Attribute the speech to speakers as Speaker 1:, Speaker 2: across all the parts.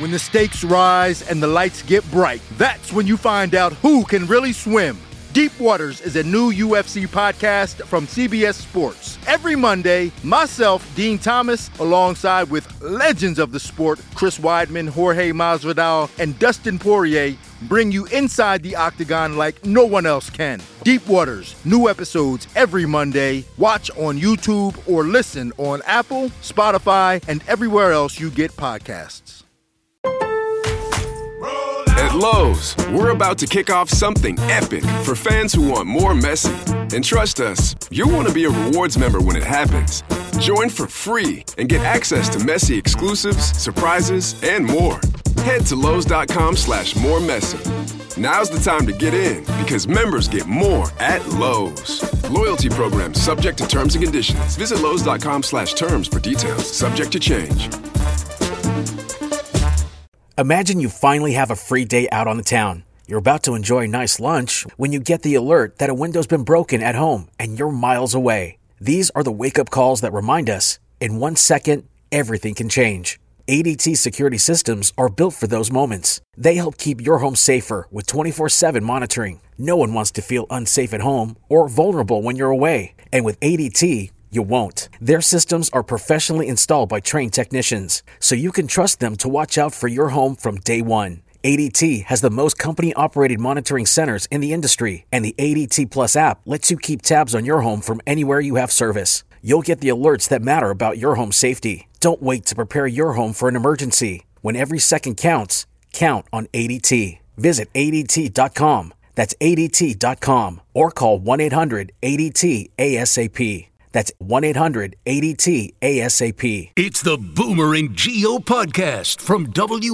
Speaker 1: When the stakes rise and the lights get bright, that's when you find out who can really swim. Deep Waters is a new UFC podcast from CBS Sports. Every Monday, myself, Dean Thomas, alongside with legends of the sport, Chris Weidman, Jorge Masvidal, and Dustin Poirier, bring you inside the octagon like no one else can. Deep Waters, new episodes every Monday. Watch on YouTube or listen on Apple, Spotify, and everywhere else you get podcasts.
Speaker 2: At Lowe's, we're about to kick off something epic for fans who want more Messi. And trust us, you'll want to be a rewards member when it happens. Join for free and get access to Messi exclusives, surprises, and more. Head to Lowe's.com/moremessy. Now's the time to get in because members get more at Lowe's. Loyalty program subject to terms and conditions. Visit Lowe's.com/terms for details. Subject to change.
Speaker 3: Imagine you finally have a free day out on the town. You're about to enjoy a nice lunch when you get the alert that a window's been broken at home and you're miles away. These are the wake-up calls that remind us, in 1 second, everything can change. ADT security systems are built for those moments. They help keep your home safer with 24/7 monitoring. No one wants to feel unsafe at home or vulnerable when you're away. And with ADT, you won't. Their systems are professionally installed by trained technicians, so you can trust them to watch out for your home from day one. ADT has the most company-operated monitoring centers in the industry, and the ADT Plus app lets you keep tabs on your home from anywhere you have service. You'll get the alerts that matter about your home safety. Don't wait to prepare your home for an emergency. When every second counts, count on ADT. Visit ADT.com. That's ADT.com. Or call 1-800-ADT-ASAP. That's 1-800-ADT-ASAP.
Speaker 4: It's the Boomer and Geo podcast from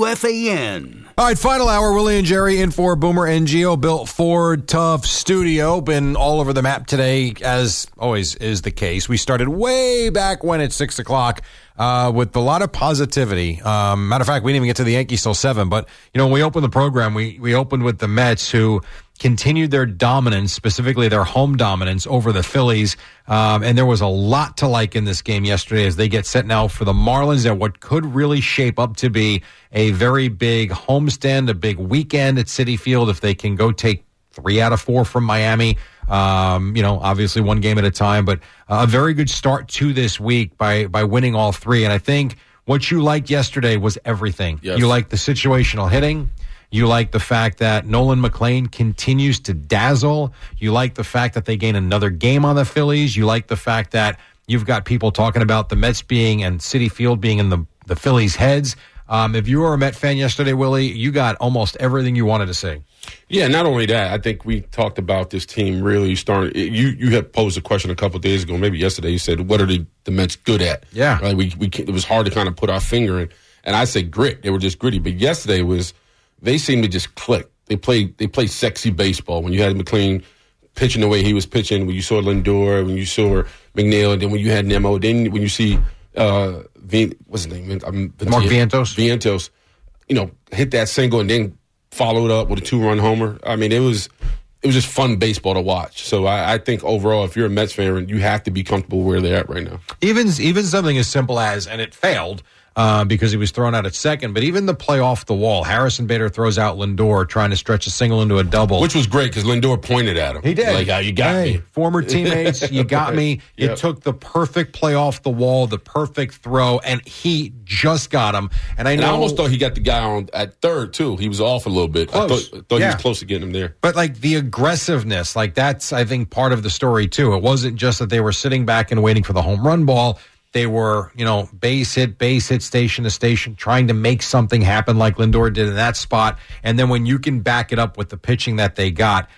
Speaker 4: WFAN.
Speaker 5: All right, final hour. Willie and Jerry in for Boomer and Geo. Built Ford Tough Studio. Been all over the map today, as always is the case. We started way back when at 6 o'clock with a lot of positivity. Matter of fact, we didn't even get to the Yankees till 7. But, you know, when we opened the program, we opened with the Mets, who continued their dominance, specifically their home dominance over the Phillies. And there was a lot to like in this game yesterday as they get set now for the Marlins at what could really shape up to be a very big homestand, a big weekend at Citi Field if they can go take 3 out of 4 from Miami. Obviously one game at a time, but a very good start to this week by winning all 3. And I think what you liked yesterday was everything. Yes. You liked the situational hitting. You like the fact that Nolan McLean continues to dazzle. You like the fact that they gain another game on the Phillies. You like the fact that you've got people talking about the Mets being and Citi Field being in the Phillies' heads. If you were a Met fan yesterday, Willie, you got almost everything you wanted to see.
Speaker 6: Yeah, not only that, I think we talked about this team really starting. You had posed a question a couple of days ago, maybe yesterday. You said, what are the Mets good at?
Speaker 5: Yeah.
Speaker 6: Right? It was hard to kind of put our finger in. And I said grit. They were just gritty. But yesterday they seemed to just click. They played sexy baseball. When you had McLean pitching the way he was pitching, when you saw Lindor, when you saw McNeil, and then when you had Nemo, then when you see what's his name?
Speaker 5: Mark Vientos.
Speaker 6: Vientos, hit that single and then followed up with a 2-run homer. I mean, it was just fun baseball to watch. So I think overall, if you're a Mets fan, you have to be comfortable where they're at right now.
Speaker 5: Even something as simple as, and it failed, because he was thrown out at second. But even the play off the wall, Harrison Bader throws out Lindor trying to stretch a single into a double.
Speaker 6: Which was great because Lindor pointed at him.
Speaker 5: He did.
Speaker 6: Like, you got me.
Speaker 5: Former teammates, you got me. You took the perfect play off the wall, the perfect throw, and he just got him. And I
Speaker 6: almost thought he got the guy on at third, too. He was off a little bit.
Speaker 5: Close.
Speaker 6: I thought he was close to getting him there.
Speaker 5: But, the aggressiveness, that's, I think, part of the story, too. It wasn't just that they were sitting back and waiting for the home run ball. They were, base hit, station to station, trying to make something happen like Lindor did in that spot. And then when you can back it up with the pitching that they got,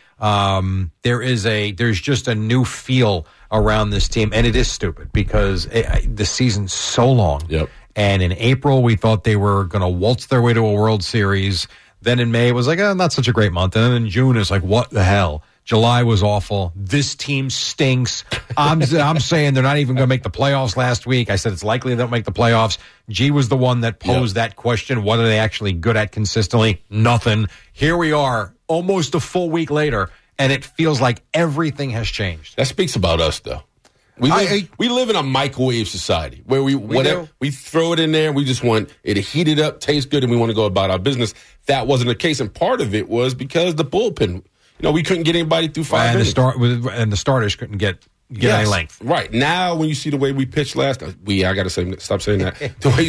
Speaker 5: there's just a new feel around this team. And it is stupid because the season's so long.
Speaker 6: Yep.
Speaker 5: And in April, we thought they were going to waltz their way to a World Series. Then in May, it was not such a great month. And then in June, it's like, what the hell? July was awful. This team stinks. I'm saying they're not even going to make the playoffs last week. I said it's likely they don't make the playoffs. G was the one that posed that question. What are they actually good at consistently? Nothing. Here we are, almost a full week later, and it feels like everything has changed.
Speaker 6: That speaks about us, though. We live in a microwave society where we throw it in there. We just want it to heat it up, taste good, and we want to go about our business. That wasn't the case, and part of it was because the bullpen. We couldn't get anybody through 5 innings.
Speaker 5: And the starters couldn't get any length.
Speaker 6: Right. Now, when you see the way we pitched last night, I got to stop saying that.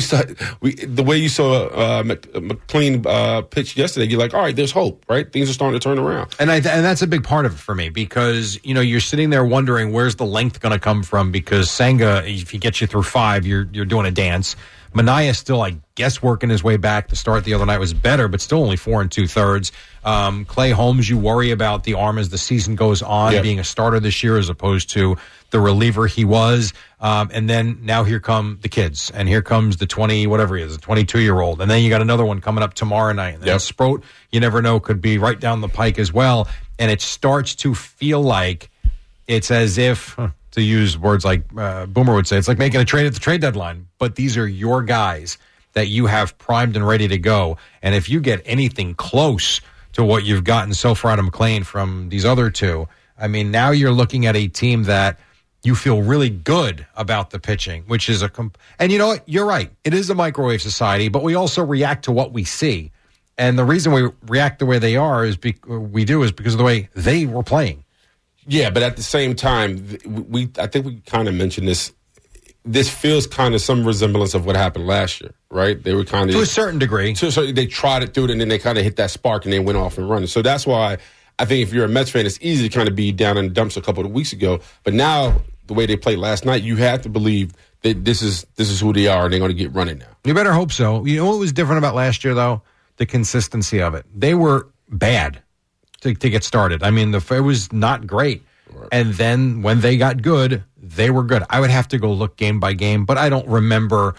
Speaker 6: The way you saw McLean pitch yesterday, you're like, all right, there's hope, right? Things are starting to turn around.
Speaker 5: And that's a big part of it for me because, you're sitting there wondering where's the length going to come from because Senga, if he gets you through 5, you're doing a dance. Manaea still, I guess, working his way back. The start the other night was better, but still only 4 2/3. Clay Holmes, you worry about the arm as the season goes on, being a starter this year as opposed to the reliever he was. And then now here come the kids, and here comes the 22-year-old. And then you got another one coming up tomorrow night. And then Sproat, you never know, could be right down the pike as well. And it starts to feel like it's as if, to use words like Boomer would say, it's like making a trade at the trade deadline. But these are your guys that you have primed and ready to go. And if you get anything close to what you've gotten so far out of McLean from these other two, I mean, now you're looking at a team that you feel really good about the pitching, which is and you know what? You're right. It is a microwave society, but we also react to what we see. And the reason we react the way they are is because of the way they were playing.
Speaker 6: Yeah, but at the same time, I think we kind of mentioned this. This feels kind of some resemblance of what happened last year, right? They were kind of
Speaker 5: to a certain degree.
Speaker 6: So they tried it through it, and then they kind of hit that spark, and they went off and run. So that's why I think if you're a Mets fan, it's easy to kind of be down in the dumps a couple of weeks ago. But now, the way they played last night, you have to believe that this is who they are, and they're going to get running now.
Speaker 5: You better hope so. You know what was different about last year, though? The consistency of it. They were bad to get started. I mean, it was not great. Right. And then when they got good, they were good. I would have to go look game by game, but I don't remember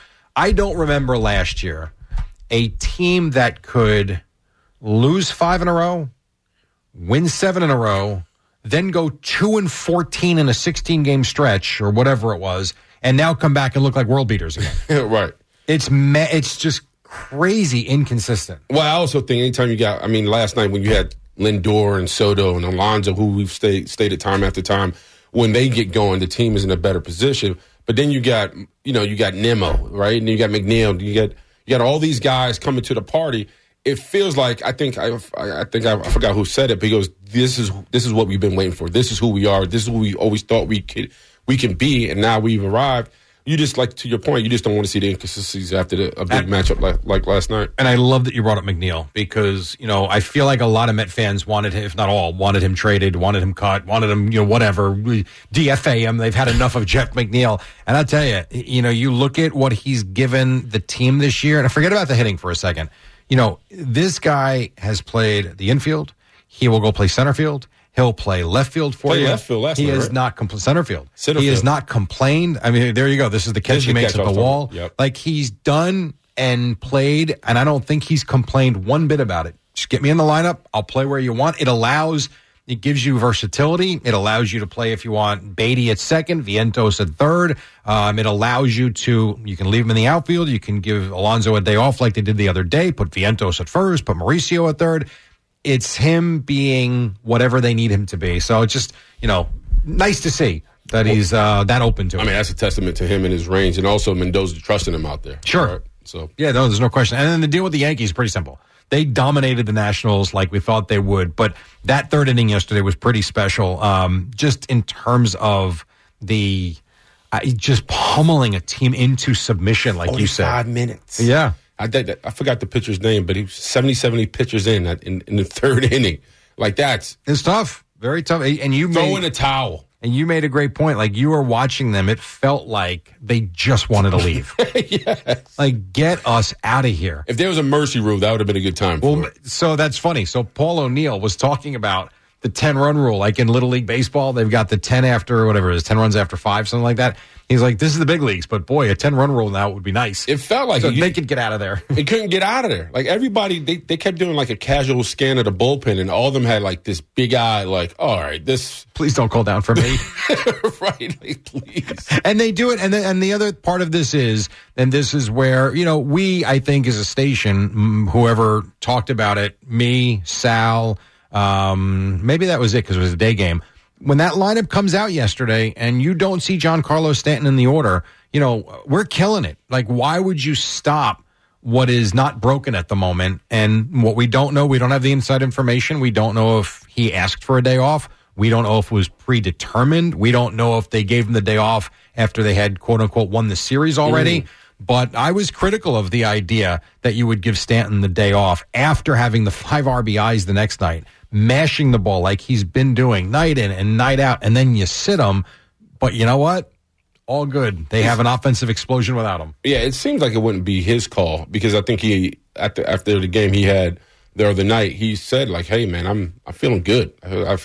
Speaker 5: last year a team that could lose 5 in a row, win 7 in a row, then go 2-14 in a 16-game stretch or whatever it was, and now come back and look like world beaters again.
Speaker 6: Right.
Speaker 5: It's just crazy inconsistent.
Speaker 6: Well, I also think anytime last night when you had Lindor and Soto and Alonso, who we've stated time after time, when they get going, the team is in a better position. But then you got Nemo, right? And you got McNeil. You got all these guys coming to the party. It feels like I forgot who said it, but he goes, "This is what we've been waiting for. This is who we are. This is who we always thought we can be, and now we've arrived." You just, like, to your point, you just don't want to see the inconsistencies after a big matchup like last night. And
Speaker 5: I love that you brought up McNeil because, I feel like a lot of Met fans wanted him, if not all, wanted him traded, wanted him cut, wanted him, whatever, DFA him. They've had enough of Jeff McNeil. And I'll tell you, you look at what he's given the team this year, and I forget about the hitting for a second. This guy has played the infield. He will go play center field. He'll play left field for you.
Speaker 6: Left field last
Speaker 5: he
Speaker 6: night,
Speaker 5: has
Speaker 6: right?
Speaker 5: not center field.
Speaker 6: Center
Speaker 5: he
Speaker 6: field.
Speaker 5: has not complained. I mean, there you go. This is the catch he makes at the wall.
Speaker 6: Yep.
Speaker 5: Like, he's done and played, and I don't think he's complained one bit about it. Just get me in the lineup. I'll play where you want. It gives you versatility. It allows you to play, if you want, Beatty at second, Vientos at third. It allows you can leave him in the outfield. You can give Alonso a day off like they did the other day. Put Vientos at first. Put Mauricio at third. It's him being whatever they need him to be. So it's just, nice to see that he's that open to it.
Speaker 6: I mean, that's a testament to him and his range, and also Mendoza trusting him out there.
Speaker 5: Sure.
Speaker 6: Right? So
Speaker 5: yeah, no, there's no question. And then the deal with the Yankees is pretty simple. They dominated the Nationals like we thought they would, but that third inning yesterday was pretty special, just in terms of just pummeling a team into submission, like you said.
Speaker 6: 5 minutes.
Speaker 5: Yeah.
Speaker 6: I forgot the pitcher's name, but he was 70 pitchers in the third inning. Like, it's
Speaker 5: tough. Very tough. And you
Speaker 6: throw in a towel.
Speaker 5: And you made a great point. Like, you were watching them, it felt like they just wanted to leave.
Speaker 6: Yes.
Speaker 5: Like, get us out of here.
Speaker 6: If there was a mercy rule, that would have been a good time for it.
Speaker 5: So that's funny. So Paul O'Neill was talking about the 10-run rule. Like in Little League Baseball, they've got the 10 after, whatever it is, 10 runs after 5, something like that. He's like, this is the big leagues, but boy, a 10-run rule now would be nice.
Speaker 6: It felt like
Speaker 5: they could get out of there.
Speaker 6: They couldn't get out of there. Like, everybody, they kept doing like a casual scan of the bullpen, and all of them had like this big eye, like, all right, this.
Speaker 5: Please don't call down for me.
Speaker 6: Right, like, please.
Speaker 5: And they do it. And the other part of this is, and this is where, we, I think, as a station, whoever talked about it, me, Sal, maybe that was it because it was a day game. when that lineup comes out yesterday and you don't see Giancarlo Stanton in the order, we're killing it. Like, why would you stop what is not broken at the moment? And what we don't know, we don't have the inside information. We don't know if he asked for a day off. We don't know if it was predetermined. We don't know if they gave him the day off after they had, quote unquote, won the series already. But I was critical of the idea that you would give Stanton the day off after having the 5 RBIs the next night, mashing the ball like he's been doing night in and night out, and then you sit him. But you know what? All good. They have an offensive explosion without him.
Speaker 6: Yeah, it seems like it wouldn't be his call because I think he, after the game he had the other night, he said, like, hey, man, I'm feeling good.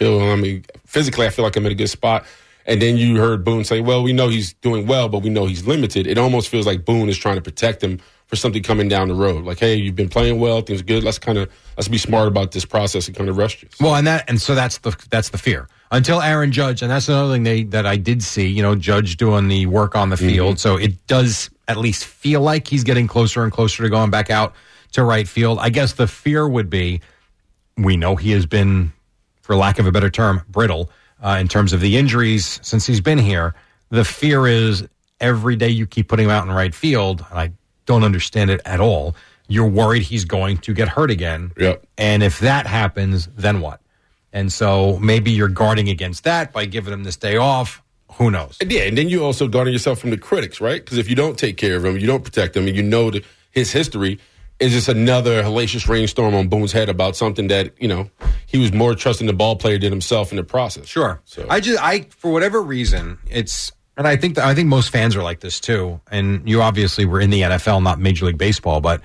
Speaker 6: Physically, I feel like I'm in a good spot. And then you heard Boone say, well, we know he's doing well, but we know he's limited. It almost feels like Boone is trying to protect him for something coming down the road. Like, hey, you've been playing well, things are good. Let's be smart about this process and kind of rest you.
Speaker 5: Well, and so that's the fear. Until Aaron Judge, and that's another thing that I did see, Judge doing the work on the field. So it does at least feel like he's getting closer and closer to going back out to right field. I guess the fear would be, we know he has been, for lack of a better term, brittle in terms of the injuries since he's been here. The fear is every day you keep putting him out in right field, and I don't understand it at all, you're worried he's going to get hurt again.
Speaker 6: Yep.
Speaker 5: And if that happens, then what? And so maybe you're guarding against that by giving him this day off. Who knows?
Speaker 6: Yeah, and then you also guarding yourself from the critics, right? Because if you don't take care of him, you don't protect him, and you know that his history is just another hellacious rainstorm on Boone's head about something that, he was more trusting the ball player than himself in the process.
Speaker 5: Sure.
Speaker 6: So
Speaker 5: I for whatever reason, and I think most fans are like this too. And you obviously were in the NFL, not Major League Baseball, but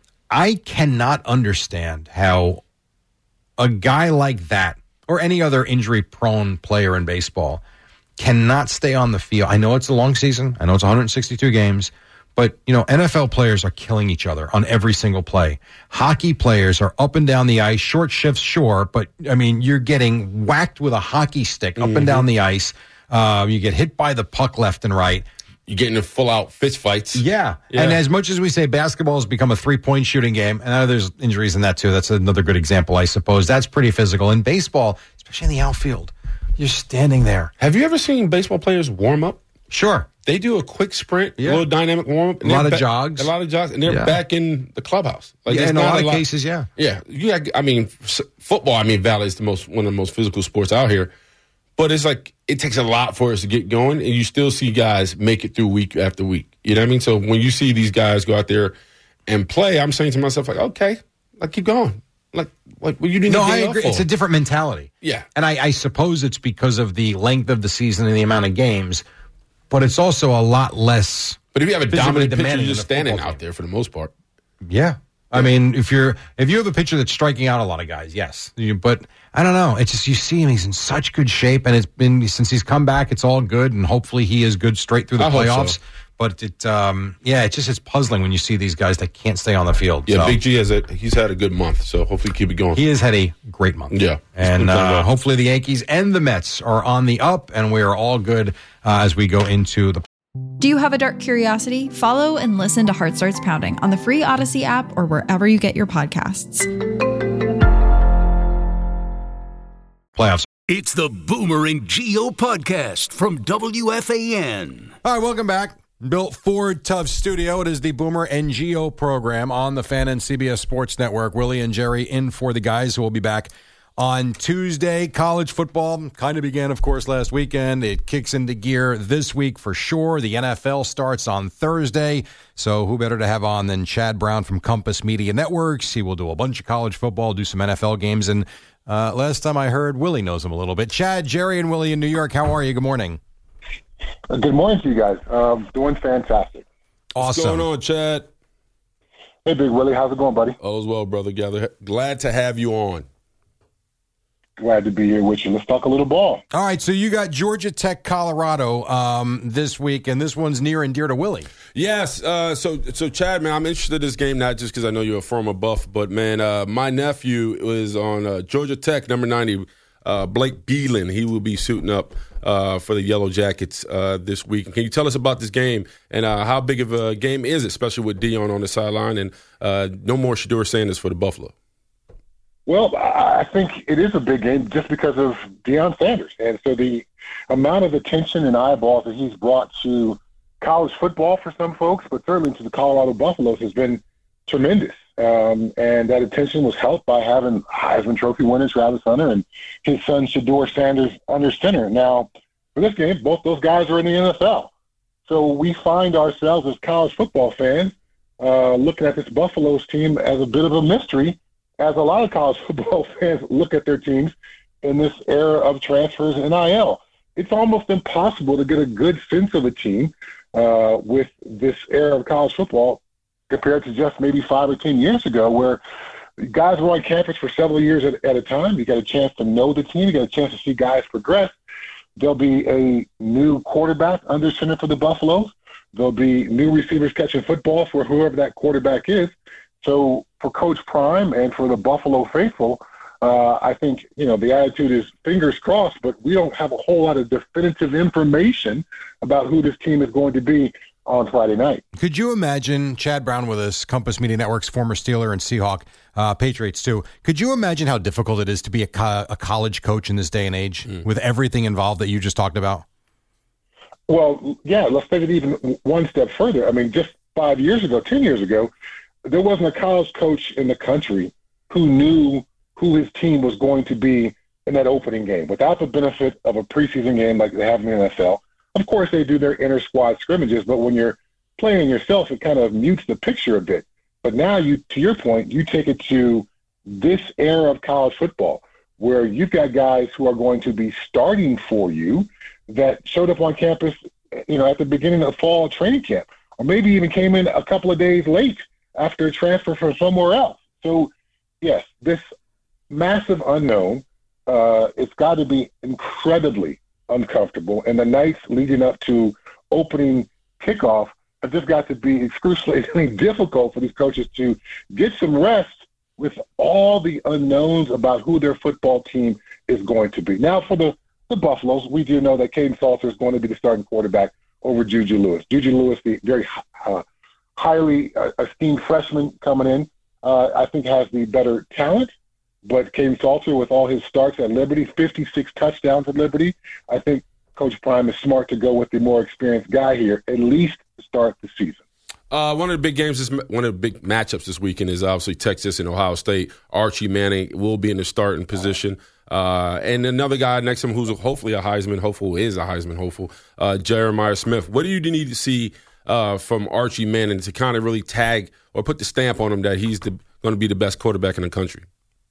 Speaker 5: I cannot understand how a guy like that or any other injury-prone player in baseball cannot stay on the field. I know it's a long season. I know it's 162 games. But, NFL players are killing each other on every single play. Hockey players are up and down the ice, short shifts, sure. But, you're getting whacked with a hockey stick up and down the ice. You get hit by the puck left and right.
Speaker 6: You get into full-out fist fights.
Speaker 5: Yeah. And as much as we say basketball has become a three-point shooting game, and I know there's injuries in that too. That's another good example, I suppose. That's pretty physical. In baseball, especially in the outfield, you're standing there.
Speaker 6: Have you ever seen baseball players warm up?
Speaker 5: Sure.
Speaker 6: They do a quick sprint, a little dynamic warm-up.
Speaker 5: A lot of jogs,
Speaker 6: and they're back in the clubhouse.
Speaker 5: Like, in a lot of cases,
Speaker 6: Yeah. Football, Valley is one of the most physical sports out here. But it's like it takes a lot for us to get going, and you still see guys make it through week after week. You know what I mean? So when you see these guys go out there and play, I'm saying to myself, like, okay, keep going. Like what you didn't.
Speaker 5: No, I agree. It's a different mentality.
Speaker 6: Yeah.
Speaker 5: And I suppose it's because of the length of the season and the amount of games, but it's also a lot less.
Speaker 6: But if you have a dominant pitcher, you're just standing out there for the most part.
Speaker 5: Yeah. I mean, if you have a pitcher that's striking out a lot of guys, yes. But I don't know. It's just you see him; he's in such good shape, and it's been since he's come back. It's all good, and hopefully he is good straight through the playoffs. So. But it's puzzling when you see these guys that can't stay on the field.
Speaker 6: Yeah, so. Big G he's had a good month, so hopefully keep it going.
Speaker 5: He has had a great month.
Speaker 6: Yeah,
Speaker 5: and hopefully the Yankees and the Mets are on the up, and we are all good as we go into the.
Speaker 7: Do you have a dark curiosity? Follow and listen to Heart Starts Pounding on the free Odyssey app or wherever you get your podcasts.
Speaker 5: Playoffs.
Speaker 4: It's the Boomer and Gio podcast from WFAN.
Speaker 5: All right, welcome back. Built Ford Tough Studio. It is the Boomer and Gio program on the Fan and CBS Sports Network. Willie and Jerry in for the guys who will be back on Tuesday. College football kind of began, of course, last weekend. It kicks into gear this week for sure. The NFL starts on Thursday. So who better to have on than Chad Brown from Compass Media Networks? He will do a bunch of college football, do some NFL games. And last time I heard, Willie knows him a little bit. Chad, Jerry, and Willie in New York, how are you? Good morning.
Speaker 8: Good morning to you guys. Doing fantastic.
Speaker 5: Awesome.
Speaker 6: What's going on, Chad?
Speaker 8: Hey, Big Willie. How's it going, buddy?
Speaker 6: All's well, brother. Glad to have you on.
Speaker 8: Glad to be here with you. Let's talk a little ball.
Speaker 5: All right, so you got Georgia Tech, Colorado this week, and this one's near and dear to Willie.
Speaker 6: Yes. So Chad, man, I'm interested in this game, not just because I know you're a former Buff, but, man, my nephew is on Georgia Tech, number 90, Blake Beelan. He will be suiting up for the Yellow Jackets this week. Can you tell us about this game and how big of a game is it, especially with Dion on the sideline and no more Shedeur Sanders for the Buffalo?
Speaker 8: Well, I think it is a big game just because of Deion Sanders. And so the amount of attention and eyeballs that he's brought to college football for some folks, but certainly to the Colorado Buffaloes, has been tremendous. And that attention was helped by having Heisman Trophy winner Travis Hunter and his son Shedeur Sanders under center. Now, for this game, both those guys are in the NFL. So we find ourselves as college football fans looking at this Buffaloes team as a bit of a mystery, as a lot of college football fans look at their teams in this era of transfers and NIL. It's almost impossible to get a good sense of a team with this era of college football compared to just maybe 5 or 10 years ago, where guys were on campus for several years at a time. You got a chance to know the team. You got a chance to see guys progress. There'll be a new quarterback under center for the Buffaloes. There'll be new receivers catching football for whoever that quarterback is. So for Coach Prime and for the Buffalo faithful, I think, the attitude is fingers crossed, but we don't have a whole lot of definitive information about who this team is going to be on Friday night.
Speaker 5: Could you imagine, Chad Brown with us, Compass Media Network's former Steeler and Seahawk, Patriots too, could you imagine how difficult it is to be a college coach in this day and age with everything involved that you just talked about?
Speaker 8: Well, yeah, let's take it even one step further. I mean, just 10 years ago, there wasn't a college coach in the country who knew who his team was going to be in that opening game without the benefit of a preseason game like they have in the NFL. Of course, they do their inter-squad scrimmages, but when you're playing yourself, it kind of mutes the picture a bit. But now, to your point, you take it to this era of college football where you've got guys who are going to be starting for you that showed up on campus, at the beginning of fall training camp, or maybe even came in a couple of days late after a transfer from somewhere else. So, yes, this massive unknown, it's got to be incredibly uncomfortable. And the nights leading up to opening kickoff have just got to be excruciatingly difficult for these coaches to get some rest with all the unknowns about who their football team is going to be. Now, for the Buffaloes, we do know that Caden Salter is going to be the starting quarterback over Juju Lewis. Juju Lewis, the very highly esteemed freshman coming in, I think has the better talent. But Caden Salter, with all his starts at Liberty, 56 touchdowns at Liberty, I think Coach Prime is smart to go with the more experienced guy here, at least to start the season.
Speaker 6: One of the big games, one of the big matchups this weekend is obviously Texas and Ohio State. Archie Manning will be in the starting position. And another guy next to him who's hopefully a Heisman hopeful, Jeremiah Smith. What do you need to see from Archie Manning to kind of really tag or put the stamp on him that he's going to be the best quarterback in the country?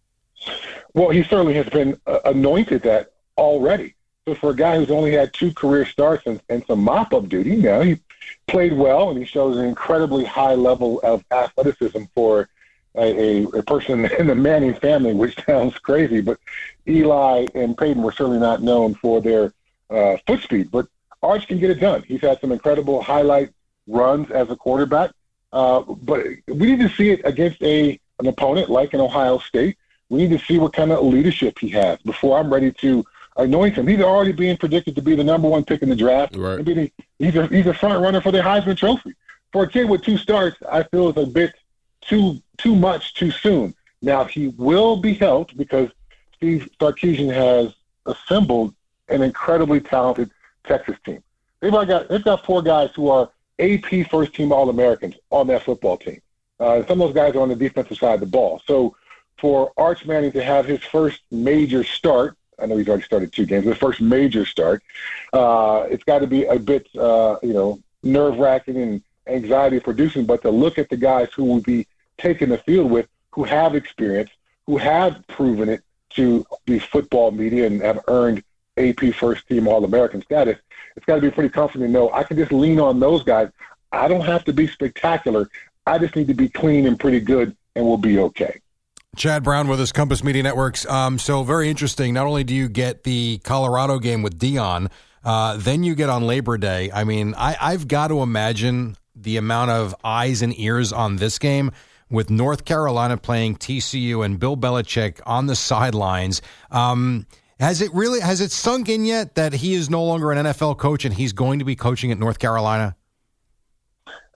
Speaker 8: Well, he certainly has been anointed that already. So for a guy who's only had 2 career starts and some mop-up duty, he played well, and he shows an incredibly high level of athleticism for a person in the Manning family, which sounds crazy. But Eli and Peyton were certainly not known for their foot speed. But Arch can get it done. He's had some incredible highlight runs as a quarterback. But we need to see it against an opponent like an Ohio State. We need to see what kind of leadership he has before I'm ready to anoint him. He's already being predicted to be the number 1 pick in the draft.
Speaker 6: Right.
Speaker 8: He's a front runner for the Heisman Trophy. For a kid with 2 starts, I feel it's a bit too much too soon. Now, he will be helped because Steve Sarkisian has assembled an incredibly talented Texas team. They've got 4 guys who are AP first-team All-Americans on that football team. Some of those guys are on the defensive side of the ball. So for Arch Manning to have his first major start, I know he's already started 2 games, but his first major start, it's got to be a bit, nerve-wracking and anxiety-producing, but to look at the guys who will be taking the field with, who have experience, who have proven it to the football media and have earned AP first-team All-American status, it's got to be pretty comforting to know I can just lean on those guys. I don't have to be spectacular. I just need to be clean and pretty good, and we'll be okay.
Speaker 5: Chad Brown with us, Compass Media Networks. So very interesting. Not only do you get the Colorado game with Deion, then you get on Labor Day. I mean, I've got to imagine the amount of eyes and ears on this game with North Carolina playing TCU and Bill Belichick on the sidelines. Has it sunk in yet that he is no longer an NFL coach and he's going to be coaching at North Carolina?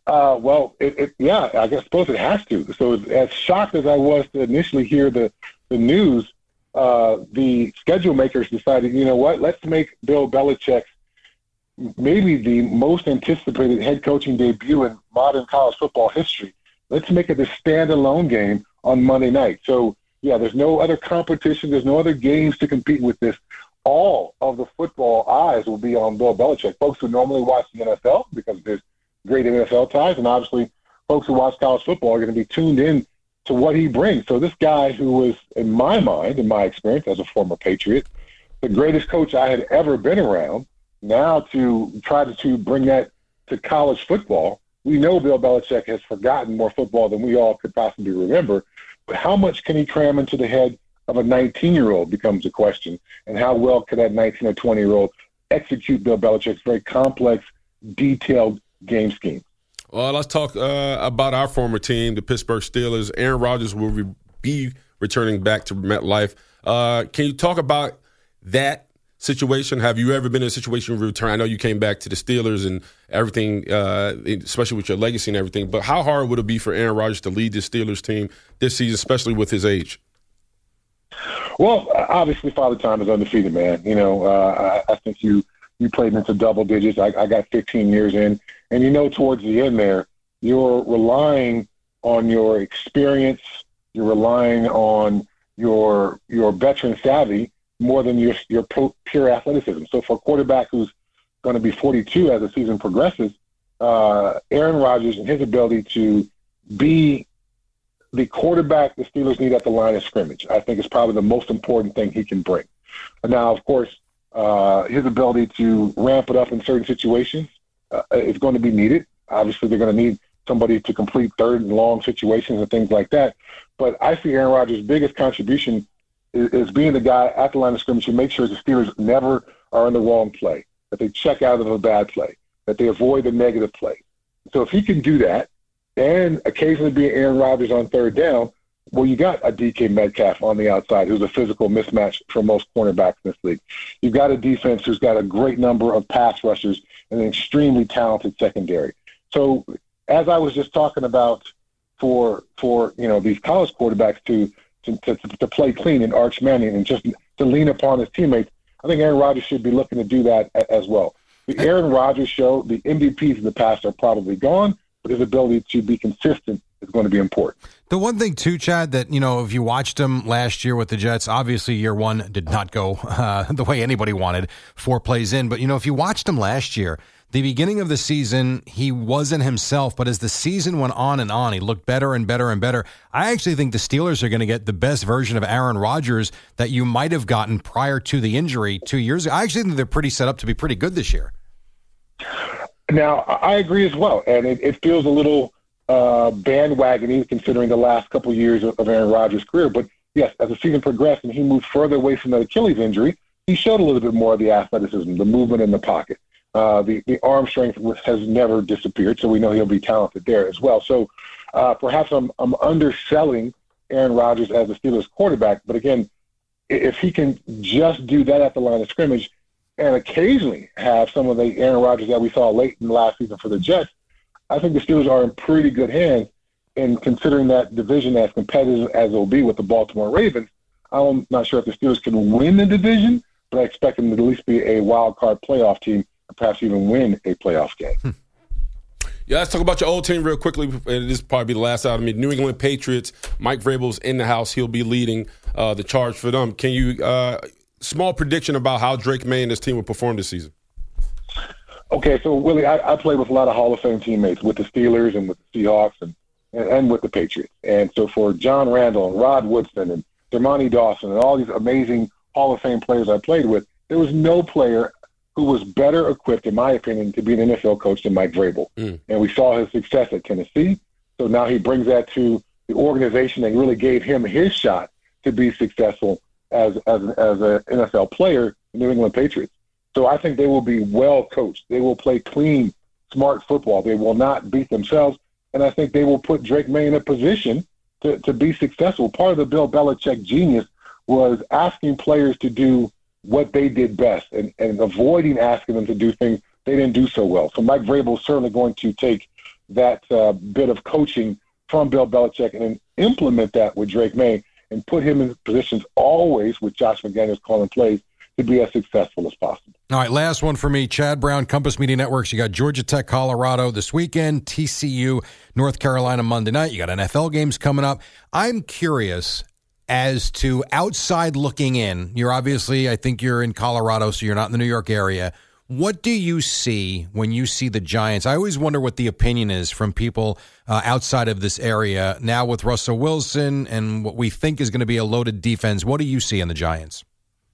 Speaker 8: Well, I suppose it has to. So as shocked as I was to initially hear the the news, the schedule makers decided, you know what, let's make Bill Belichick's maybe the most anticipated head coaching debut in modern college football history. Let's make it a standalone game on Monday night. So, yeah, there's no other competition. There's no other games to compete with this. All of the football eyes will be on Bill Belichick. Folks who normally watch the NFL because there's great NFL ties, and obviously folks who watch college football are going to be tuned in to what he brings. So this guy who was, in my mind, in my experience as a former Patriot, the greatest coach I had ever been around, now to try to bring that to college football. We know Bill Belichick has forgotten more football than we all could possibly remember, but how much can he cram into the head of a 19-year-old becomes a question, and how well can that 19 or 20-year-old execute Bill Belichick's very complex, detailed game scheme.
Speaker 6: Well, let's talk about our former team, the Pittsburgh Steelers. Aaron Rodgers will be returning back to MetLife. Can you talk about that situation? Have you ever been in a situation where you return? I know you came back to the Steelers and everything, especially with your legacy and everything, but how hard would it be for Aaron Rodgers to lead the Steelers team this season, especially with his age?
Speaker 8: Well, obviously, Father Time is undefeated, man. You know, I think you played into double digits. I got 15 years in. And, you know, towards the end there, you're relying on your experience. You're relying on your veteran savvy more than your pure athleticism. So for a quarterback who's going to be 42 as the season progresses, Aaron Rodgers and his ability to be the quarterback the Steelers need at the line of scrimmage, I think is probably the most important thing he can bring. Now, of course, his ability to ramp it up in certain situations is going to be needed. Obviously, they're going to need somebody to complete third and long situations and things like that. But I see Aaron Rodgers' biggest contribution is being the guy at the line of scrimmage who makes sure the Steelers never are in the wrong play, that they check out of a bad play, that they avoid the negative play. So if he can do that and occasionally be Aaron Rodgers on third down, well, you got a DK Metcalf on the outside who's a physical mismatch for most cornerbacks in this league. You've got a defense who's got a great number of pass rushers and an extremely talented secondary. So as I was just talking about for you know, these college quarterbacks to play clean and Arch Manning and just to lean upon his teammates, I think Aaron Rodgers should be looking to do that as well. The Aaron Rodgers show, the MVPs of the past are probably gone, but his ability to be consistent is going to be important.
Speaker 5: The one thing, too, Chad, that, you know, if you watched him last year with the Jets, obviously year one did not go the way anybody wanted, 4 plays in. But, you know, if you watched him last year, the beginning of the season, he wasn't himself. But as the season went on, he looked better and better and better. I actually think the Steelers are going to get the best version of Aaron Rodgers that you might have gotten prior to the injury 2 years ago. I actually think they're pretty set up to be pretty good this year.
Speaker 8: Now, I agree as well. And it feels a little bandwagoning considering the last couple of years of Aaron Rodgers' career. But, yes, as the season progressed and he moved further away from the Achilles injury, he showed a little bit more of the athleticism, the movement in the pocket. The arm strength has never disappeared, so we know he'll be talented there as well. So perhaps I'm underselling Aaron Rodgers as the Steelers quarterback. But, again, if he can just do that at the line of scrimmage and occasionally have some of the Aaron Rodgers that we saw late in the last season for the Jets, I think the Steelers are in pretty good hands. And considering that division as competitive as it will be with the Baltimore Ravens, I'm not sure if the Steelers can win the division, but I expect them to at least be a wild card playoff team, or perhaps even win a playoff game.
Speaker 6: Yeah, let's talk about your old team real quickly. This will probably be the last out of me. New England Patriots, Mike Vrabel's in the house. He'll be leading the charge for them. Can you small prediction about how Drake May and his team will perform this season?
Speaker 8: Okay, so, Willie, I played with a lot of Hall of Fame teammates with the Steelers and with the Seahawks and with the Patriots. And so for John Randall and Rod Woodson and Dermontti Dawson and all these amazing Hall of Fame players I played with, there was no player who was better equipped, in my opinion, to be an NFL coach than Mike Vrabel. And we saw his success at Tennessee. So now he brings that to the organization that really gave him his shot to be successful as an NFL player, the New England Patriots. So I think they will be well coached. They will play clean, smart football. They will not beat themselves. And I think they will put Drake May in a position to be successful. Part of the Bill Belichick genius was asking players to do what they did best and avoiding asking them to do things they didn't do so well. So Mike Vrabel is certainly going to take that bit of coaching from Bill Belichick and implement that with Drake May. and put him in positions always with Josh McDaniels calling plays to be as successful as possible.
Speaker 5: All right, last one for me. Chad Brown, Compass Media Networks. You got Georgia Tech, Colorado this weekend, TCU, North Carolina Monday night. You got NFL games coming up. I'm curious as to outside looking in. You're obviously, I think you're in Colorado, so you're not in the New York area. What do you see when you see the Giants? I always wonder what the opinion is from people outside of this area. Now with Russell Wilson and what we think is going to be a loaded defense, what do you see in the Giants?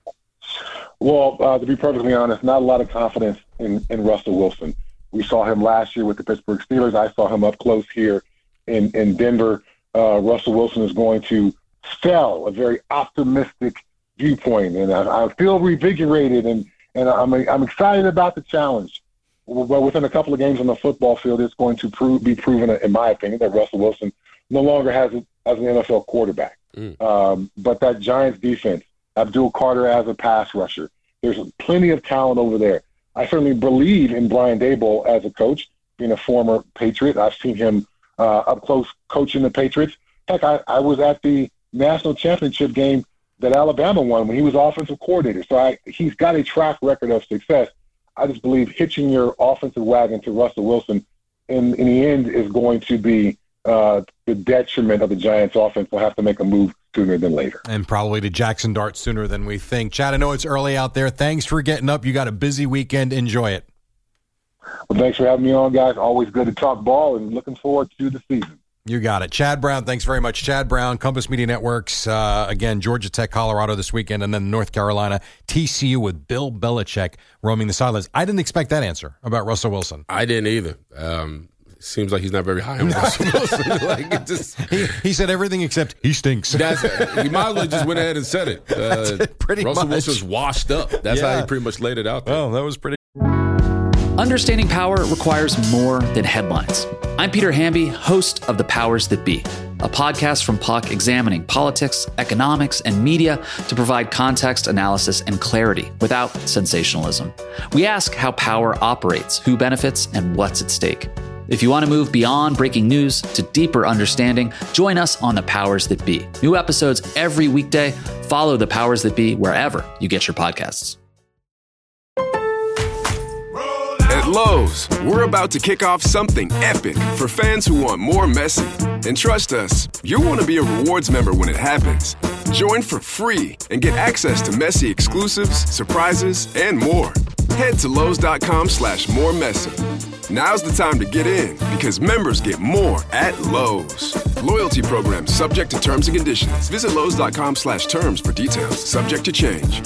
Speaker 8: Well, to be perfectly honest, not a lot of confidence in Russell Wilson. We saw him last year with the Pittsburgh Steelers. I saw him up close here in Denver. Russell Wilson is going to sell a very optimistic viewpoint, and I feel revigorated, and I'm excited about the challenge. But within a couple of games on the football field, it's going to be proven, in my opinion, that Russell Wilson no longer has an NFL quarterback. But that Giants defense, Abdul Carter as a pass rusher, there's plenty of talent over there. I certainly believe in Brian Daboll as a coach, being a former Patriot. I've seen him up close coaching the Patriots. Heck, I was at the national championship game that Alabama won when he was offensive coordinator. So he's got a track record of success. I just believe hitching your offensive wagon to Russell Wilson in the end is going to be the detriment of the Giants' offense. We'll have to make a move sooner than later.
Speaker 5: And probably to Jackson Dart sooner than we think. Chad, I know it's early out there. Thanks for getting up. You got a busy weekend. Enjoy it.
Speaker 8: Well, thanks for having me on, guys. Always good to talk ball and looking forward to the season.
Speaker 5: You got it. Chad Brown, thanks very much. Chad Brown, Compass Media Networks. Again, Georgia Tech, Colorado this weekend, and then North Carolina, TCU with Bill Belichick roaming the sidelines. I didn't expect that answer about Russell Wilson.
Speaker 6: I didn't either. Seems like he's not very high on Russell Wilson.
Speaker 5: He said everything except he stinks.
Speaker 6: He might as well just went ahead and said it.
Speaker 5: That's it, pretty
Speaker 6: Russell
Speaker 5: much.
Speaker 6: Wilson's washed up. That's how he pretty much laid it out there.
Speaker 5: Oh, that was pretty.
Speaker 9: Understanding power requires more than headlines. I'm Peter Hamby, host of The Powers That Be, a podcast from Puck examining politics, economics, and media to provide context, analysis, and clarity without sensationalism. We ask how power operates, who benefits, and what's at stake. If you want to move beyond breaking news to deeper understanding, join us on The Powers That Be. New episodes every weekday. Follow The Powers That Be wherever you get your podcasts.
Speaker 2: At Lowe's, we're about to kick off something epic for fans who want more Messi. And trust us, you'll want to be a rewards member when it happens. Join for free and get access to Messi exclusives, surprises, and more. Head to Lowe's.com/moremessy. Now's the time to get in because members get more at Lowe's. Loyalty program subject to terms and conditions. Visit Lowe's.com/terms for details. Subject to change.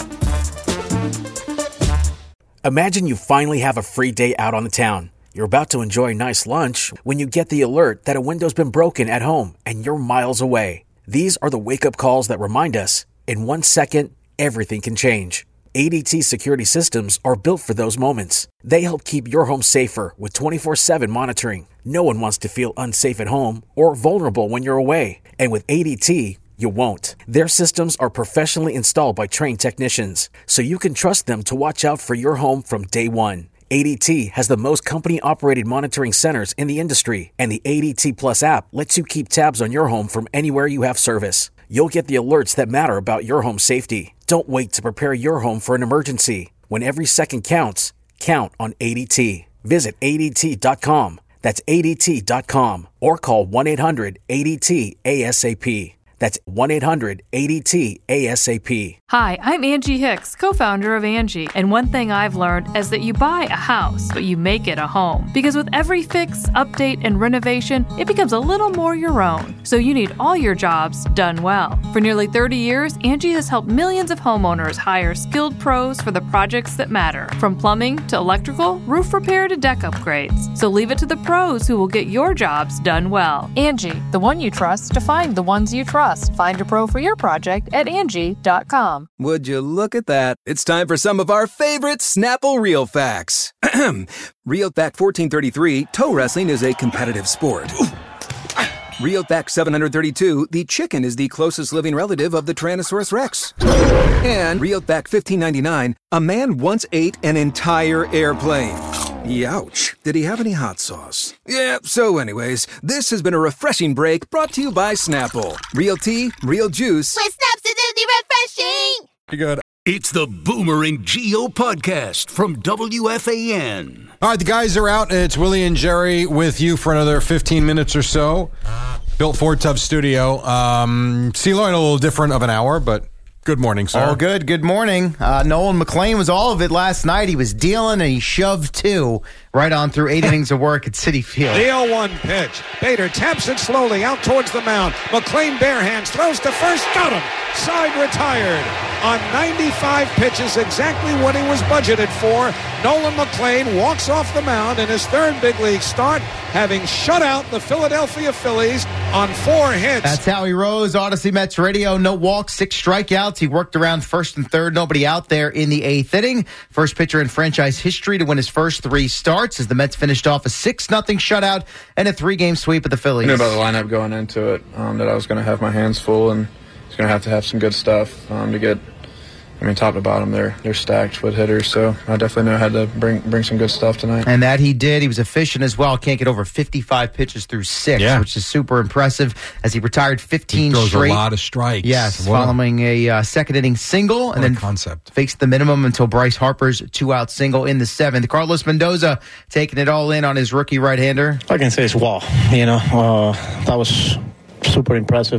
Speaker 3: Imagine you finally have a free day out on the town. You're about to enjoy a nice lunch when you get the alert that a window's been broken at home and you're miles away. These are the wake-up calls that remind us, in 1 second, everything can change. ADT security systems are built for those moments. They help keep your home safer with 24/7 monitoring. No one wants to feel unsafe at home or vulnerable when you're away. And with ADT, you won't. Their systems are professionally installed by trained technicians, so you can trust them to watch out for your home from day one. ADT has the most company-operated monitoring centers in the industry, and the ADT Plus app lets you keep tabs on your home from anywhere you have service. You'll get the alerts that matter about your home safety. Don't wait to prepare your home for an emergency. When every second counts, count on ADT. Visit ADT.com. That's ADT.com. Or call 1-800-ADT-ASAP. That's 1-800-ADT-ASAP.
Speaker 10: Hi, I'm Angie Hicks, co-founder of Angie. And one thing I've learned is that you buy a house, but you make it a home. Because with every fix, update, and renovation, it becomes a little more your own. So you need all your jobs done well. For nearly 30 years, Angie has helped millions of homeowners hire skilled pros for the projects that matter. From plumbing to electrical, roof repair to deck upgrades. So leave it to the pros who will get your jobs done well.
Speaker 11: Angie, the one you trust to find the ones you trust. Find a pro for your project at Angie.com.
Speaker 12: Would you look at that? It's time for some of our favorite Snapple Real Facts. Real Fact 1433, toe wrestling is a competitive sport. Real Fact 732, the chicken is the closest living relative of the Tyrannosaurus Rex. And Real Fact 1599, a man once ate an entire airplane. Youch. Did he have any hot sauce? Yeah, so anyways, this has been a refreshing break brought to you by Snapple. Real tea, real juice.
Speaker 13: With Snap's refreshing.
Speaker 5: Good.
Speaker 4: It's the Boomer and Geo podcast from WFAN.
Speaker 5: All right, the guys are out. It's Willie and Jerry with you for another 15 minutes or so. Built Ford Tough Studio. C-Line a little different of an hour, but good morning, sir.
Speaker 14: All good. Good morning. Nolan McLean was all of it last night. He was dealing, and he shoved two right on through 8 innings of work at Citi Field.
Speaker 15: The 0-1 pitch. Bader taps it slowly out towards the mound. McLean bare hands, throws to first, got him. Side retired. On 95 pitches, exactly what he was budgeted for, Nolan McLean walks off the mound in his third big league start, having shut out the Philadelphia Phillies on 4 hits.
Speaker 14: That's how he rose. Odyssey Mets Radio, no walks, 6 strikeouts. He worked around first and third, nobody out there in the 8th inning. First pitcher in franchise history to win his first 3 starts as the Mets finished off a 6-0 shutout and a 3-game sweep of the Phillies.
Speaker 16: I knew about the lineup going into it, that I was going to have my hands full and was going to have some good stuff to get. I mean, top to bottom, they're stacked with hitters, so I definitely knew I had to bring some good stuff tonight.
Speaker 14: And that he did. He was efficient as well. Can't get over 55 pitches through 6, which is super impressive as he retired 15
Speaker 5: he throws
Speaker 14: straight.
Speaker 5: a lot of strikes.
Speaker 14: Yes, following a second inning single, and then faced the minimum until Bryce Harper's 2-out single in the 7th. Carlos Mendoza taking it all in on his rookie right-hander.
Speaker 17: I can say it's wow. That was super impressive.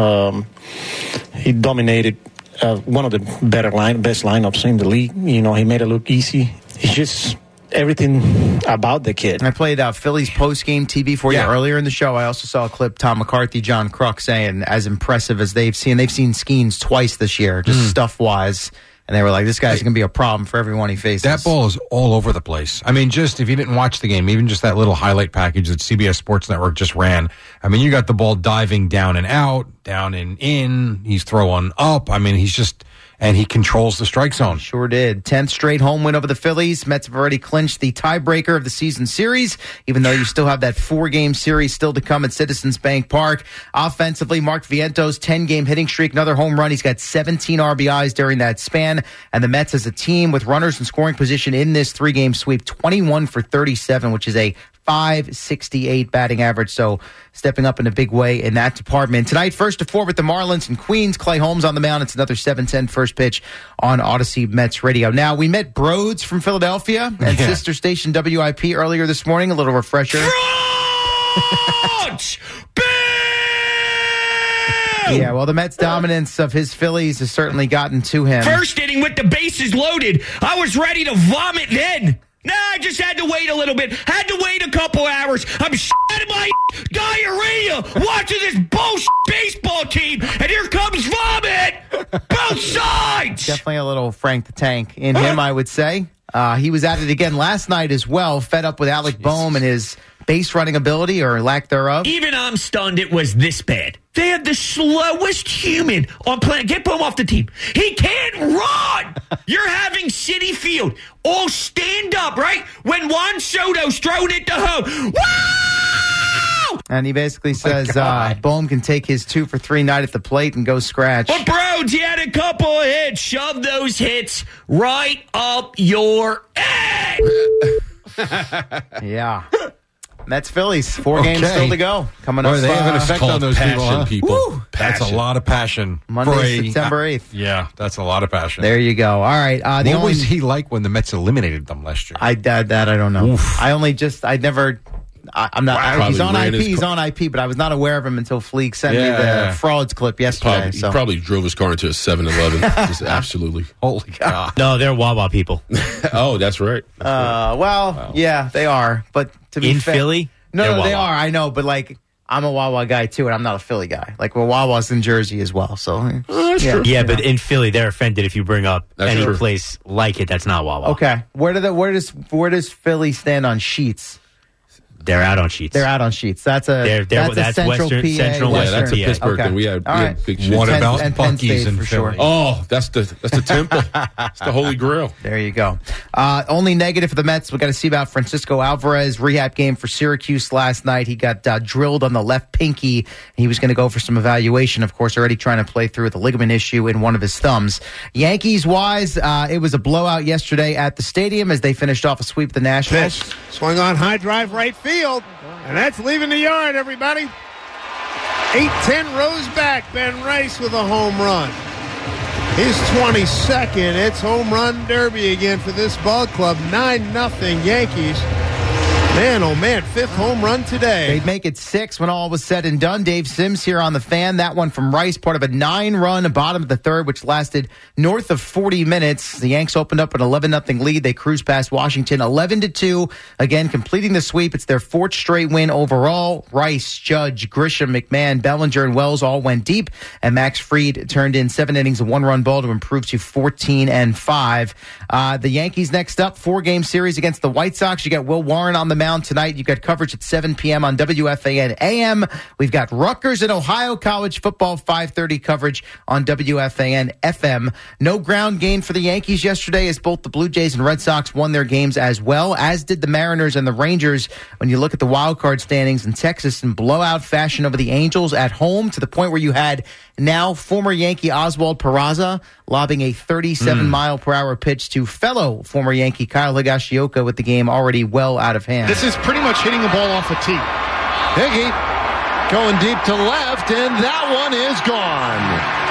Speaker 17: He dominated. One of the best lineups in the league. He made it look easy. It's just everything about the kid.
Speaker 14: I played Phillies post-game TV for you earlier in the show. I also saw a clip, Tom McCarthy, John Kruk saying as impressive as they've seen Skeens twice this year, just stuff-wise. And they were like, this guy's going to be a problem for everyone he faces.
Speaker 5: That ball is all over the place. I mean, just if you didn't watch the game, even just that little highlight package that CBS Sports Network just ran, I mean, you got the ball diving down and out, down and in. He's throwing up. I mean, and he controls the strike zone.
Speaker 14: Sure did. 10th straight home win over the Phillies. Mets have already clinched the tiebreaker of the season series, even though you still have that 4-game series still to come at Citizens Bank Park. Offensively, Mark Viento's 10-game hitting streak, another home run. He's got 17 RBIs during that span. And the Mets as a team with runners in scoring position in this 3-game sweep, 21 for 37, which is a .568 batting average, so stepping up in a big way in that department. Tonight, 1st to 4 with the Marlins and Queens. Clay Holmes on the mound. It's another 7:10 first pitch on Odyssey Mets Radio. Now, we met Broads from Philadelphia and sister station WIP earlier this morning. A little refresher. Yeah, well, the Mets' dominance of his Phillies has certainly gotten to him.
Speaker 18: First inning with the bases loaded. I was ready to vomit then. Nah, I just had to wait a little bit. Had to wait a couple hours. I'm shitting my diarrhea watching this bullshit baseball team, and here comes vomit. Both sides.
Speaker 14: Definitely a little Frank the Tank in him, I would say. He was at it again last night as well, fed up with Alec Boehm and his base running ability or lack thereof.
Speaker 18: Even I'm stunned it was this bad. They have the slowest human on planet. Get Boehm off the team. He can't run. You're having Citi Field all stand up, right? When Juan Soto's thrown it to home. Wow!
Speaker 14: And he basically says Boehm can take his 2 for 3 night at the plate and go scratch.
Speaker 18: But Broads, he had a couple of hits. Shove those hits right up your ass.
Speaker 14: Yeah. Mets Phillies, 4 games still to go. Coming up.
Speaker 5: They have an effect on those people.
Speaker 14: Woo!
Speaker 5: That's a lot of passion.
Speaker 14: Monday, September 8th.
Speaker 5: Yeah, that's a lot of passion.
Speaker 14: There you go. All right.
Speaker 5: What was he like when the Mets eliminated them last year?
Speaker 14: I don't know. Oof. I'm not. He's on IP. He's on IP, but I was not aware of him until Fleek sent me the frauds clip yesterday.
Speaker 6: He probably drove his car into a 7-Eleven. Just absolutely.
Speaker 5: Holy God!
Speaker 19: No, they're Wawa people.
Speaker 6: Oh, that's right.
Speaker 14: Yeah, they are. But to be fair,
Speaker 19: Philly,
Speaker 14: no, they are. I know, but I'm a Wawa guy too, and I'm not a Philly guy. Wawa's in Jersey as well. So
Speaker 19: yeah, but in Philly, they're offended if you bring up any place like it that's not Wawa.
Speaker 14: Okay, where does Philly stand on sheets?
Speaker 19: They're out on Sheets.
Speaker 14: They're out on Sheets. That's a Central
Speaker 19: Western,
Speaker 14: PA.
Speaker 19: Central
Speaker 6: Yeah, that's a
Speaker 19: PA.
Speaker 6: Pittsburgh
Speaker 14: Okay.
Speaker 6: thing. We had big Sheets.
Speaker 5: What about
Speaker 14: and Penn
Speaker 5: Buc-ee's
Speaker 14: State
Speaker 5: in
Speaker 14: for
Speaker 5: Philly?
Speaker 14: sure.
Speaker 6: Oh, that's the temple. It's the Holy Grail.
Speaker 14: There you go. Only negative for the Mets. We got to see about Francisco Alvarez. Rehab game for Syracuse last night. He got drilled on the left pinky. He was going to go for some evaluation. Of course, already trying to play through the ligament issue in one of his thumbs. Yankees wise, it was a blowout yesterday at the stadium as they finished off a sweep of the Nationals.
Speaker 15: Pitch. Swung on high drive right field. And that's leaving the yard, everybody. 8-10 rows back. Ben Rice with a home run. His 22nd. It's home run derby again for this ball club. 9-0 Yankees. Man, oh man, 5th home run today.
Speaker 14: They'd make it 6 when all was said and done. Dave Sims here on the Fan. That one from Rice, part of a 9-run bottom of the third, which lasted north of 40 minutes. The Yanks opened up an 11-0 lead. They cruised past Washington 11-2. Again, completing the sweep. It's their 4th straight win overall. Rice, Judge, Grisham, McMahon, Bellinger, and Wells all went deep. And Max Fried turned in 7 innings of 1-run ball to improve to 14-5. The Yankees next up, 4-game series against the White Sox. You got Will Warren on the mound tonight. You've got coverage at 7 p.m. on WFAN AM. We've got Rutgers and Ohio College football 5:30 coverage on WFAN FM. No ground gain for the Yankees yesterday as both the Blue Jays and Red Sox won their games as well, as did the Mariners and the Rangers. When you look at the wild card standings in Texas in blowout fashion over the Angels at home, to the point where you had now former Yankee Oswald Peraza lobbing a 37-mile-per-hour pitch to fellow former Yankee Kyle Higashioka with the game already well out of hand.
Speaker 20: This is pretty much hitting the ball off a tee. Higgy going deep to left, and that one is gone.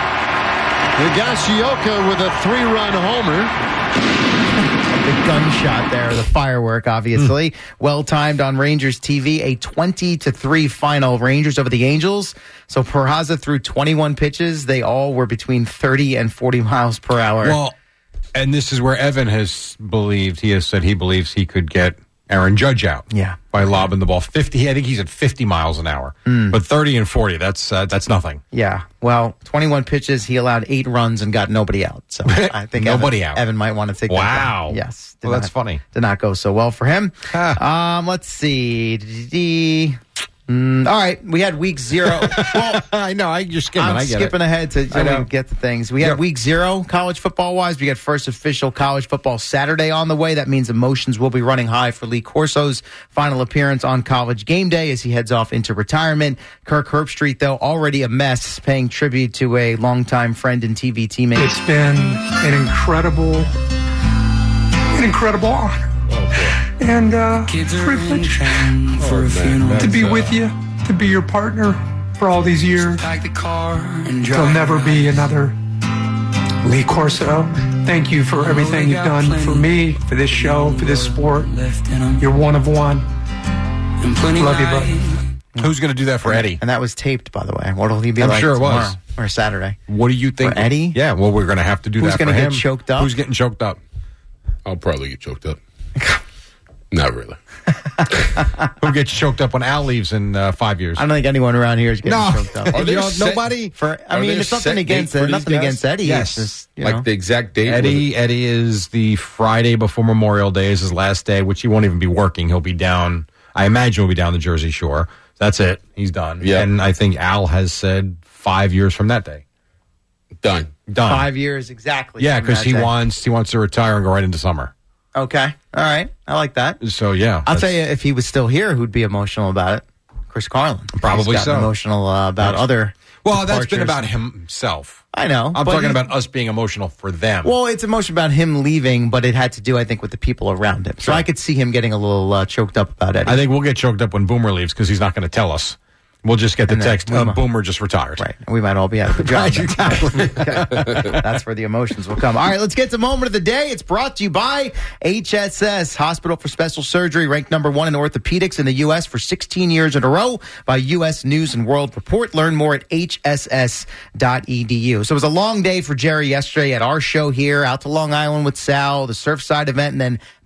Speaker 20: Higashioka with a 3-run homer.
Speaker 14: The gunshot there, the firework, obviously. Well-timed on Rangers TV, a 20-3 final. Rangers over the Angels. So Peraza threw 21 pitches. They all were between 30 and 40 miles per hour.
Speaker 5: Well, and this is where Evan has said he believes he could get Aaron Judge out.
Speaker 14: Yeah.
Speaker 5: By lobbing the ball 50. I think he's at 50 miles an hour. But 30 and 40, that's nothing.
Speaker 14: Yeah. Well, 21 pitches, he allowed 8 runs and got nobody out. So I think Evan might want to take that down. Yes.
Speaker 5: Well, that's funny.
Speaker 14: Did not go so well for him. Let's see. All right, we had week 0. Well,
Speaker 5: I know, you're skipping.
Speaker 14: I'm skipping ahead to get to things. We had week 0 college football-wise. We got first official college football Saturday on the way. That means emotions will be running high for Lee Corso's final appearance on College Game Day as he heads off into retirement. Kirk Herbstreit, though, already a mess, paying tribute to a longtime friend and TV teammate.
Speaker 21: It's been an incredible honor. And privilege to be with you, to be your partner for all these years. There'll never be another Lee Corso. Thank you for everything you've done for me, for this show, for this sport. You're one of one. Love you, buddy.
Speaker 5: Who's going to do that for Eddie?
Speaker 14: And that was taped, by the way. What'll he be
Speaker 5: I'm
Speaker 14: like
Speaker 5: sure it
Speaker 14: tomorrow
Speaker 5: was.
Speaker 14: or Saturday?
Speaker 5: What do you think?
Speaker 14: For Eddie?
Speaker 5: Yeah, well, we're going to have to do that for him.
Speaker 14: Who's going to get choked up?
Speaker 5: Who's getting choked up?
Speaker 6: I'll probably get choked up. Not really.
Speaker 5: Who gets choked up when Al leaves in 5 years?
Speaker 14: I don't think anyone around here is getting choked up.
Speaker 5: Nobody?
Speaker 14: It's nothing against Eddie.
Speaker 5: Yes.
Speaker 14: It's just,
Speaker 6: like the exact date?
Speaker 5: Eddie is the Friday before Memorial Day is his last day, which he won't even be working. He'll be down, I imagine he'll be down the Jersey Shore. That's it. He's done.
Speaker 6: Yeah.
Speaker 5: And I think Al has said 5 years from that day.
Speaker 6: Done.
Speaker 14: 5 years exactly.
Speaker 5: Yeah, because he wants to retire and go right into summer.
Speaker 14: Okay. All right. I like that.
Speaker 5: So, yeah.
Speaker 14: I'll tell you, if he was still here, who'd be emotional about it? Chris Carlin.
Speaker 5: Probably
Speaker 14: He's gotten
Speaker 5: so.
Speaker 14: Emotional about other.
Speaker 5: Well, that's been
Speaker 14: departures.
Speaker 5: about himself.
Speaker 14: I know.
Speaker 5: I'm talking about us being emotional for them.
Speaker 14: Well, it's emotional about him leaving, but it had to do, I think, with the people around him. So I could see him getting a little choked up about Eddie.
Speaker 5: I think we'll get choked up when Boomer leaves because he's not going to tell us. We'll just get the text, Boomer just retired.
Speaker 14: Right. And we might all be out of the job.
Speaker 5: Right, exactly.
Speaker 14: That's where the emotions will come. All right, let's get to Moment of the Day. It's brought to you by HSS, Hospital for Special Surgery, ranked number 1 in orthopedics in the U.S. for 16 years in a row by U.S. News and World Report. Learn more at hss.edu. So it was a long day for Jerry yesterday at our show here, out to Long Island with Sal, the Surfside event, and then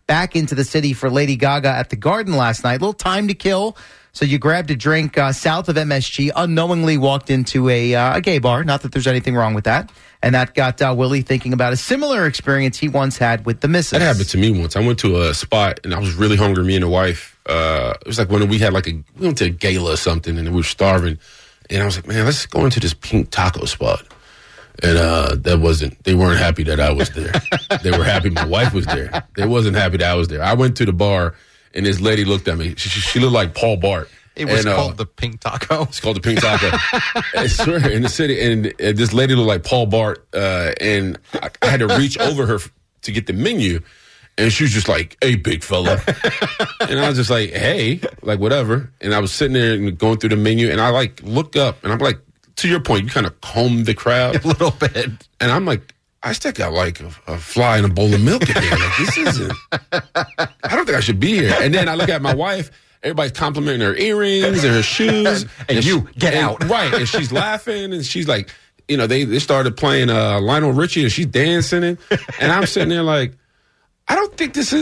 Speaker 14: back into the city for Lady Gaga at the Garden last night. A little time to kill. So you grabbed a drink south of MSG, unknowingly walked into a gay bar. Not that there's anything wrong with that. And that got Willie thinking about a similar experience he once had with the missus.
Speaker 6: That happened to me once. I went to a spot, and I was really hungry, me and the wife. It was like when we had we went to a gala or something, and we were starving. And I was like, man, let's go into this pink taco spot. And they weren't happy that I was there. They were happy my wife was there. They wasn't happy that I was there. I went to the bar, and this lady looked at me. She looked like Paul Bart.
Speaker 5: It was called the Pink Taco.
Speaker 6: It's called the Pink Taco. I swear, in the city. And this lady looked like Paul Bart. And I had to reach over her to get the menu. And she was just like, hey, big fella. And I was just like, hey, like whatever. And I was sitting there and going through the menu. And I look up and I'm like, to your point, you kind of comb the crowd.
Speaker 5: A little bit.
Speaker 6: And I'm like, I still got like a fly in a bowl of milk in here. Like, this isn't, I don't think I should be here. And then I look at my wife. Everybody's complimenting her earrings and her shoes.
Speaker 5: and you get out.
Speaker 6: Right. And she's laughing and she's like, they started playing Lionel Richie and she's dancing. And I'm sitting there like, I think this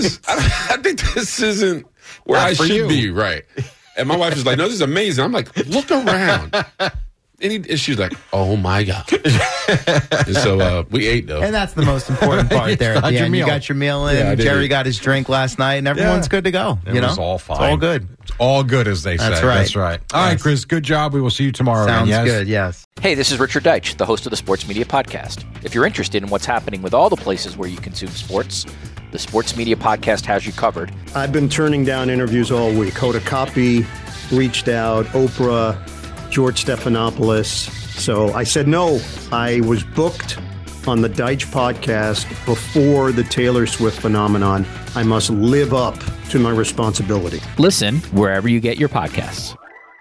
Speaker 6: isn't where I should be. Right. And my wife is like, no, this is amazing. I'm like, look around. And she's like, oh, my God. And so we ate, though.
Speaker 14: And that's the most important part there at the end. You got your meal in. Yeah, Jerry got his drink last night, and everyone's good to go.
Speaker 5: It was all fine.
Speaker 14: It's all good.
Speaker 5: It's all good, as they say. That's right. All right, Chris, good job. We will see you tomorrow.
Speaker 14: Sounds good, yes.
Speaker 1: Hey, this is Richard Deitch, the host of the Sports Media Podcast. If you're interested in what's happening with all the places where you consume sports, the Sports Media Podcast has you covered.
Speaker 22: I've been turning down interviews all week. Hoda Kotb reached out, Oprah, George Stephanopoulos. So I said no. I was booked on the Deitch podcast before the Taylor Swift phenomenon. I must live up to my responsibility.
Speaker 1: Listen wherever you get your podcasts.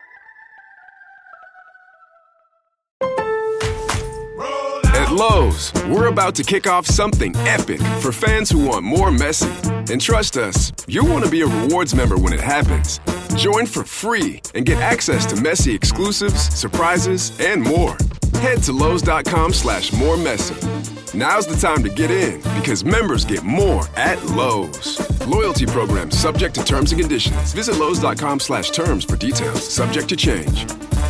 Speaker 2: At Lowe's, we're about to kick off something epic for fans who want more Messi. And trust us, you'll want to be a rewards member when it happens. Join for free and get access to Messi exclusives, surprises, and more. Head to Lowe's.com/moremessy. Now's the time to get in because members get more at Lowe's. Loyalty program subject to terms and conditions. Visit Lowe's.com/terms for details. Subject to change.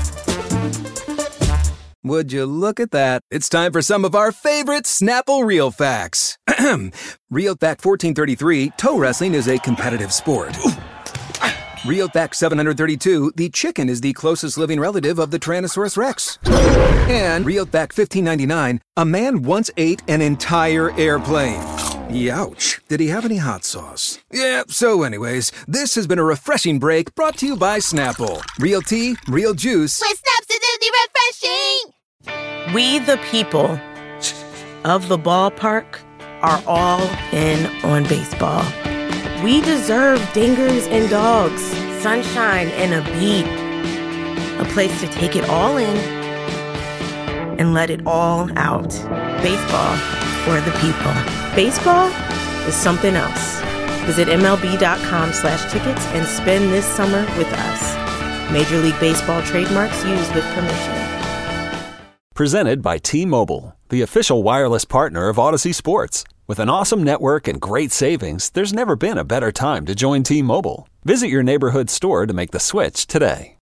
Speaker 12: Would you look at that? It's time for some of our favorite Snapple Real Facts. Real Fact 1433, toe wrestling is a competitive sport. Real Fact 732, the chicken is the closest living relative of the Tyrannosaurus Rex. And Real Fact 1599, a man once ate an entire airplane. Youch. Did he have any hot sauce? Yeah, so anyways, this has been a refreshing break brought to you by Snapple. Real tea, real juice.
Speaker 13: With Snapsidity refreshing!
Speaker 23: We the people of the ballpark are all in on baseball. We deserve dingers and dogs, sunshine and a beat. A place to take it all in and let it all out. Baseball for the people. Baseball is something else. Visit MLB.com/tickets and spend this summer with us. Major League Baseball trademarks used with permission.
Speaker 24: Presented by T-Mobile, the official wireless partner of Odyssey Sports. With an awesome network and great savings, there's never been a better time to join T-Mobile. Visit your neighborhood store to make the switch today.